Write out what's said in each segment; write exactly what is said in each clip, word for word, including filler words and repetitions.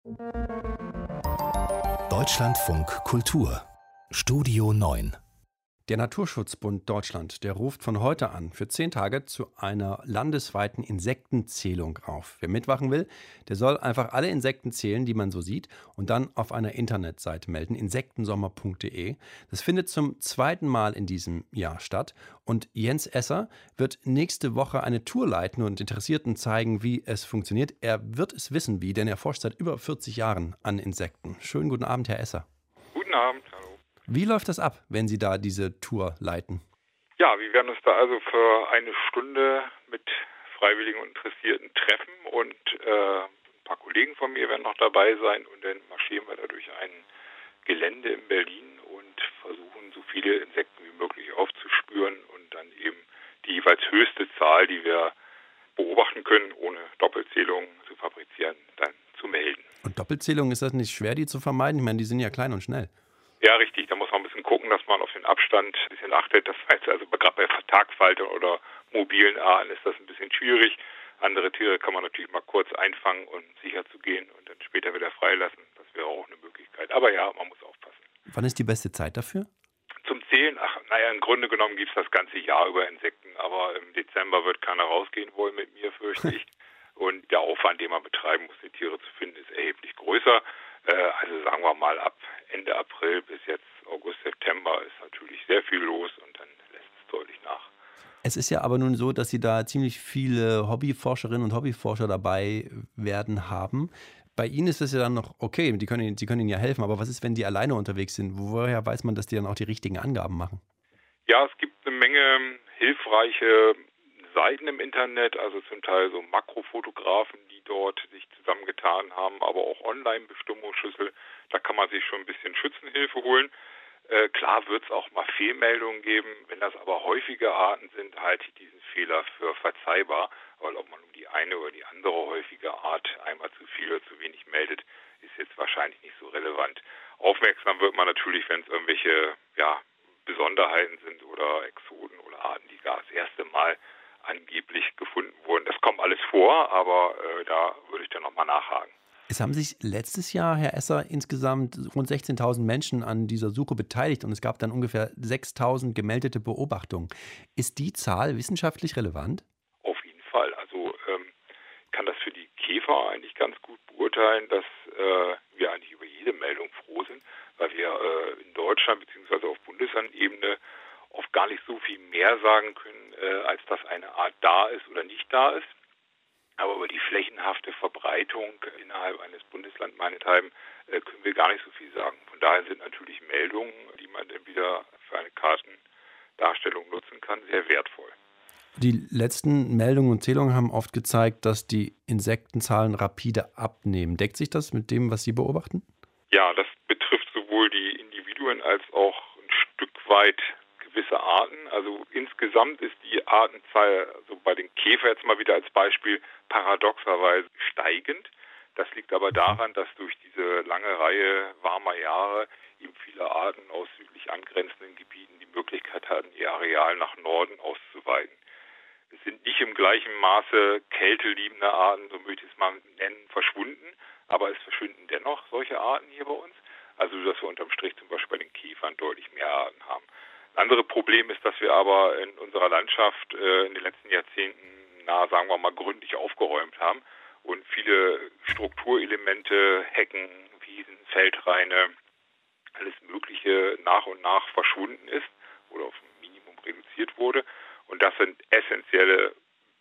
Deutschlandfunk Kultur Studio neun. Der Naturschutzbund Deutschland, der ruft von heute an für zehn Tage zu einer landesweiten Insektenzählung auf. Wer mitmachen will, der soll einfach alle Insekten zählen, die man so sieht, und dann auf einer Internetseite melden, insektensommer punkt de. Das findet zum zweiten Mal in diesem Jahr statt. Und Jens Esser wird nächste Woche eine Tour leiten und Interessierten zeigen, wie es funktioniert. Er wird es wissen, wie, denn er forscht seit über vierzig Jahren an Insekten. Schönen guten Abend, Herr Esser. Guten Abend, hallo. Wie läuft das ab, wenn Sie da diese Tour leiten? Ja, wir werden uns da also für eine Stunde mit Freiwilligen und Interessierten treffen und äh, ein paar Kollegen von mir werden noch dabei sein und dann marschieren wir da durch ein Gelände in Berlin und versuchen, so viele Insekten wie möglich aufzuspüren und dann eben die jeweils höchste Zahl, die wir beobachten können, ohne Doppelzählung zu fabrizieren, dann zu melden. Und Doppelzählung, ist das nicht schwer, die zu vermeiden? Ich meine, die sind ja klein und schnell. Ja, richtig. Da muss man ein bisschen gucken, dass man auf den Abstand ein bisschen achtet. Das heißt also, gerade bei Tagfaltern oder mobilen Arten ist das ein bisschen schwierig. Andere Tiere kann man natürlich mal kurz einfangen und sicher zu gehen und dann später wieder freilassen. Das wäre auch eine Möglichkeit. Aber ja, man muss aufpassen. Wann ist die beste Zeit dafür? Zum Zählen, ach, naja, im Grunde genommen gibt es das ganze Jahr über Insekten. Aber im Dezember wird keiner rausgehen wollen mit mir, fürchte ich. Und der Aufwand, den man betreiben muss, die Tiere zu finden, ist erheblich größer. Also sagen wir mal, ab Ende April bis jetzt August, September ist natürlich sehr viel los und dann lässt es deutlich nach. Es ist ja aber nun so, dass Sie da ziemlich viele Hobbyforscherinnen und Hobbyforscher dabei werden haben. Bei Ihnen ist das ja dann noch okay, die können, Ihnen- Sie können Ihnen ja helfen, aber was ist, wenn die alleine unterwegs sind? Woher weiß man, dass die dann auch die richtigen Angaben machen? Ja, es gibt eine Menge hilfreiche Seiten im Internet, also zum Teil so Makrofotografen, die dort sich zusammengetan haben, aber auch Online-Bestimmungsschlüssel. Da kann man sich schon ein bisschen Schützenhilfe holen. Äh, klar wird es auch mal Fehlmeldungen geben. Wenn das aber häufige Arten sind, halte ich diesen Fehler für verzeihbar. Weil ob man um die eine oder die andere häufige Art einmal zu viel oder zu wenig meldet, ist jetzt wahrscheinlich nicht so relevant. Aufmerksam wird man natürlich, wenn es irgendwelche ja, Besonderheiten sind oder Exoten oder Arten, die gar das erste Mal angeblich gefunden wurden. Das kommt alles vor, aber äh, da würde ich dann nochmal nachhaken. Es haben sich letztes Jahr, Herr Esser, insgesamt rund sechzehntausend Menschen an dieser Suche beteiligt und es gab dann ungefähr sechstausend gemeldete Beobachtungen. Ist die Zahl wissenschaftlich relevant? Auf jeden Fall. Also ähm, kann das für die Käfer eigentlich ganz gut beurteilen, dass äh, wir eigentlich über jede Meldung froh sind, weil wir äh, in Deutschland bzw. auf Bundeslandebene oft gar nicht so viel mehr sagen können, äh, als dass eine Art da ist oder nicht da ist. Aber über die flächenhafte Verbreitung innerhalb eines Bundeslands meinethalben äh, können wir gar nicht so viel sagen. Von daher sind natürlich Meldungen, die man dann wieder für eine Kartendarstellung nutzen kann, sehr wertvoll. Die letzten Meldungen und Zählungen haben oft gezeigt, dass die Insektenzahlen rapide abnehmen. Deckt sich das mit dem, was Sie beobachten? Ja, das betrifft sowohl die Individuen als auch ein Stück weit gewisse Arten. Also insgesamt ist die Artenzahl, also bei den Käfer jetzt mal wieder als Beispiel, paradoxerweise steigend. Das liegt aber daran, dass durch diese lange Reihe warmer Jahre eben viele Arten aus südlich angrenzenden Gebieten die Möglichkeit hatten, ihr Areal nach Norden auszuweiten. Es sind nicht im gleichen Maße kälteliebende Arten, so möchte ich es mal nennen, verschwunden, aber es verschwinden dennoch solche Arten hier bei uns. Also dass wir unterm Strich zum Beispiel bei den Käfern deutlich mehr Arten haben. Ein anderes Problem ist, dass wir aber in unserer Landschaft äh, in den letzten Jahrzehnten, na, sagen wir mal, gründlich aufgeräumt haben und viele Strukturelemente, Hecken, Wiesen, Feldraine, alles Mögliche nach und nach verschwunden ist oder auf ein Minimum reduziert wurde. Und das sind essentielle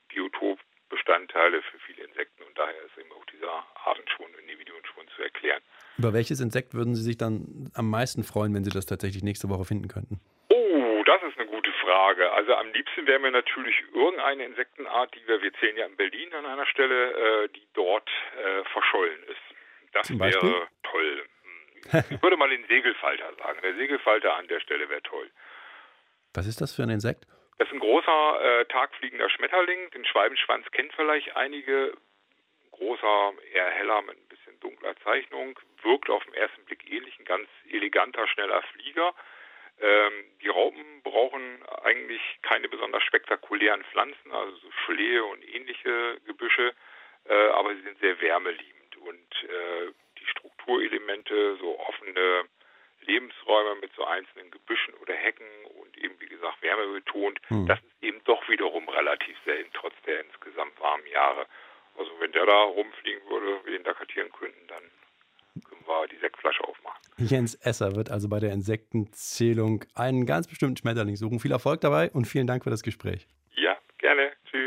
Biotopbestandteile für viele Insekten und daher ist eben auch dieser Artenschwund, Individuenschwund zu erklären. Über welches Insekt würden Sie sich dann am meisten freuen, wenn Sie das tatsächlich nächste Woche finden könnten? Oh, das ist eine gute Frage. Also am liebsten wäre mir natürlich irgendeine Insektenart, die wir, wir zählen ja in Berlin an einer Stelle, äh, die dort äh, verschollen ist. Das Zum Beispiel? wäre toll. Ich würde mal den Segelfalter sagen. Der Segelfalter an der Stelle wäre toll. Was ist das für ein Insekt? Das ist ein großer äh, tagfliegender Schmetterling. Den Schwalbenschwanz kennt vielleicht einige. Großer, eher heller mit ein bisschen dunkler Zeichnung. Wirkt auf den ersten Blick ähnlich. Ein ganz eleganter, schneller Flieger. Ähm, die Raupen brauchen eigentlich keine besonders spektakulären Pflanzen, also so Schlehe und ähnliche Gebüsche, äh, aber sie sind sehr wärmeliebend und äh, Naturelemente, so offene Lebensräume mit so einzelnen Gebüschen oder Hecken und eben, wie gesagt, Wärme betont, Hm. das ist eben doch wiederum relativ selten, trotz der insgesamt warmen Jahre. Also wenn der da rumfliegen würde, wir den da kartieren könnten, dann können wir die Sektflasche aufmachen. Jens Esser wird also bei der Insektenzählung einen ganz bestimmten Schmetterling suchen. Viel Erfolg dabei und vielen Dank für das Gespräch. Ja, gerne. Tschüss.